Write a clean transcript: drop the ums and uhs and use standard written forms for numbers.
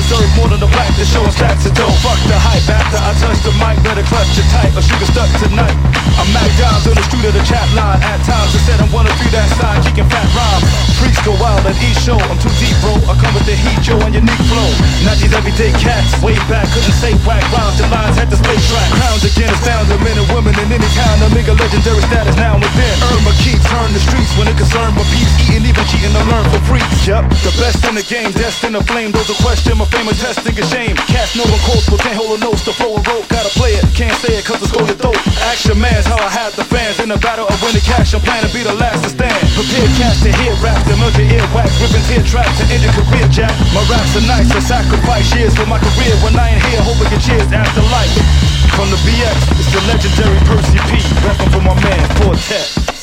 deserve more than the black to show stats and don't fuck the hype. After I touch the mic, better clutch it tight or shoot it stuck tonight. I'm Mac Dimes on the street of the chat line. At times I said I'm one of three that side, kicking fat rhymes. Freaks go wild at each show. I'm too deep, bro. I come with the heat, Joe, and unique flow. Not these everyday cats. Way back, couldn't say whack rhymes. The lines had to stay track. Crowns again, astounding men and women in any town. A nigga legendary status now and within. Irma Keith turn the streets when it concerned with peace. Eating, even cheating to learn for free. Yup, the best in the game, destined to flame. Those are question, my fame and testing a shame. Cats know I'm coastful, can't hold a nose to flow a rope. Gotta play it, can't say it cause it's going to dope. Action man's how I have the fans. In a battle of winning cash, I'm planning to be the last to stand. Prepare cats to hear raps, to milk your earwax. Ripping tear tracks to end your career, Jack. My raps are nice, I sacrifice years for my career. When I ain't here, hoping get cheers after life. From the BX, it's the legendary Percy P. Rapping for my man, Fortet.